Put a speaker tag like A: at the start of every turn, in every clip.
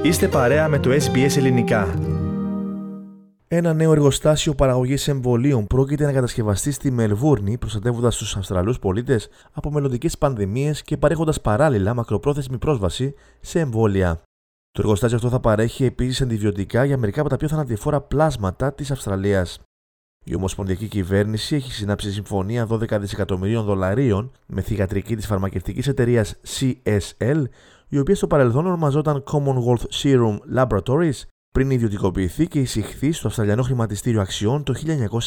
A: Είστε παρέα με το SBS Ελληνικά. Ένα νέο εργοστάσιο παραγωγής εμβολίων πρόκειται να κατασκευαστεί στη Μελβούρνη, προστατεύοντας τους Αυστραλούς πολίτες από μελλοντικές πανδημίες και παρέχοντας παράλληλα μακροπρόθεσμη πρόσβαση σε εμβόλια. Το εργοστάσιο αυτό θα παρέχει επίσης αντιβιωτικά για μερικά από τα πιο θανατηφόρα πλάσματα της Αυστραλίας. Η Ομοσπονδιακή Κυβέρνηση έχει συνάψει συμφωνία $12 δισεκατομμυρίων με θυγατρική της φαρμακευτικής εταιρείας CSL, η οποία στο παρελθόν ονομαζόταν Commonwealth Serum Laboratories, πριν ιδιωτικοποιηθεί και εισηχθεί στο Αυστραλιανό Χρηματιστήριο Αξιών το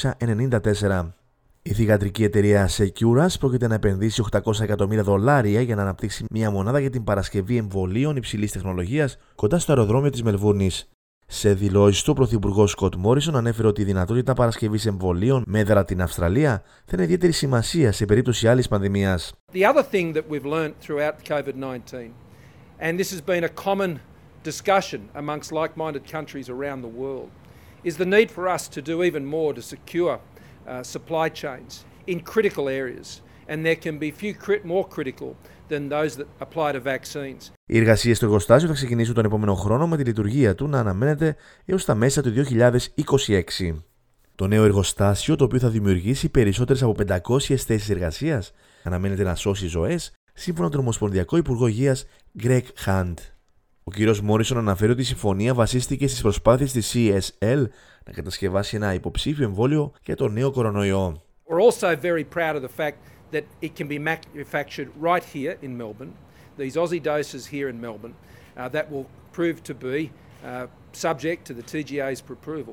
A: 1994. Η θυγατρική εταιρεία Seqirus πρόκειται να επενδύσει $800 εκατομμύρια για να αναπτύξει μια μονάδα για την παρασκευή εμβολίων υψηλής τεχνολογίας κοντά στο αεροδρόμιο της Μελβούρνης. Σε δηλώσεις του, ο Πρωθυπουργός Σκοτ Μόρισον ανέφερε ότι η δυνατότητα παρασκευής εμβολίων με έδρα την Αυστραλία θα είναι ιδιαίτερη σημασία σε περίπτωση άλλης πανδημίας.
B: The other thing that we've learnt throughout COVID-19, and this has been a common discussion amongst like-minded countries around the world, is the need for us to do even more to secure supply chains in critical areas, and there can be few more critical than those that apply to vaccines.
A: Οι εργασίες στο εργοστάσιο θα ξεκινήσουν τον επόμενο χρόνο, με τη λειτουργία του να αναμένεται έως τα μέσα του 2026. Το νέο εργοστάσιο, το οποίο θα δημιουργήσει περισσότερες από 500 θέσεις εργασίας, αναμένεται να σώσει ζωές, σύμφωνα με τον Ομοσπονδιακό Υπουργό Υγείας Greg Hunt. Ο κ. Μόρισον αναφέρει ότι η συμφωνία βασίστηκε στις προσπάθειες της CSL να κατασκευάσει ένα υποψήφιο εμβόλιο για τον νέο κορονοϊό.
B: We're also very proud of the fact that it can be manufactured right here in Melbourne. These Aussie doses here in Melbourne that will prove to be subject to the TGA's approval.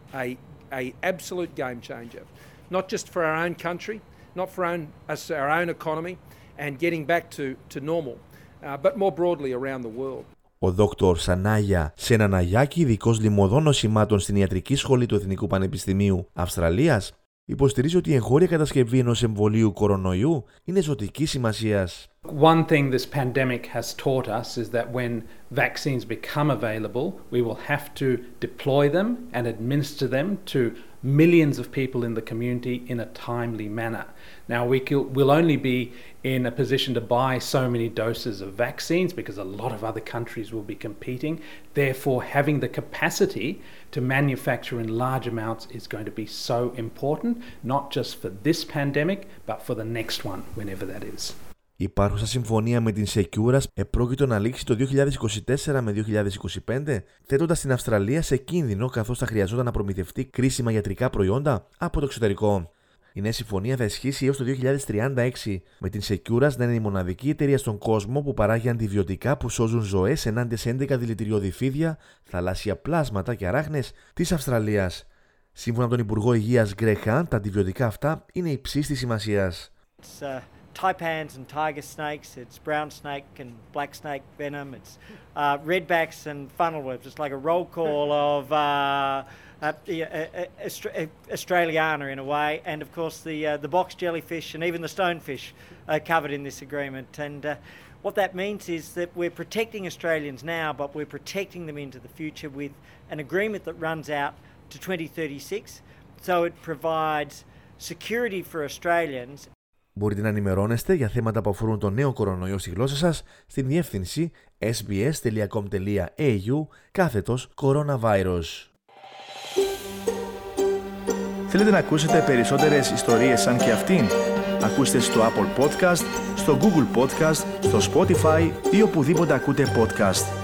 B: A absolute game changer, not just for our own country, not for our own economy, and getting back to normal, but more broadly around the world.
A: Ο Δόκτωρ Σανάγια Σεναναγιάκη, ειδικός λιμωδών νοσημάτων στην Ιατρική Σχολή του Εθνικού Πανεπιστημίου Αυστραλίας, υποστηρίζει ότι η εγχώρια κατασκευή ενός εμβολίου κορονοϊού είναι ζωτικής σημασίας.
C: One thing this pandemic has taught us is that when vaccines become available, we will have to deploy them and administer them to millions of people in the community in a timely manner. Now, we'll only be in a position to buy so many doses of vaccines because a lot of other countries will be competing. Therefore, having the capacity to manufacture in large amounts is going to be so important, not just for this pandemic, but for the next one, whenever that is.
A: Η υπάρχουσα συμφωνία με την Seqirus επρόκειτο να λήξει το 2024 με 2025, θέτοντας την Αυστραλία σε κίνδυνο καθώς θα χρειαζόταν να προμηθευτεί κρίσιμα ιατρικά προϊόντα από το εξωτερικό. Η νέα συμφωνία θα ισχύσει έως το 2036, με την Seqirus να είναι η μοναδική εταιρεία στον κόσμο που παράγει αντιβιωτικά που σώζουν ζωές ενάντια σε 11 δηλητηριώδη φίδια, θαλάσσια πλάσματα και αράχνες της Αυστραλίας. Σύμφωνα με τον Υπουργό Υγείας Greg Hunt, τα αντιβιωτικά αυτά είναι υψίστης σημασίας.
D: Taipans and tiger snakes, it's brown snake and black snake venom, it's redbacks and funnel webs. It's like a roll call of Australiana in a way, and of course the box jellyfish and even the stonefish are covered in this agreement. And what that means is that we're protecting Australians now, but we're protecting them into the future with an agreement that runs out to 2036, so it provides security for Australians.
A: Μπορείτε να ενημερώνεστε για θέματα που αφορούν τον νέο κορονοϊό στη γλώσσα σας στην διεύθυνση sbs.com.au/coronavirus.
E: Θέλετε να ακούσετε περισσότερες ιστορίες σαν και αυτήν? Ακούστε στο Apple Podcast, στο Google Podcast, στο Spotify ή οπουδήποτε ακούτε podcast.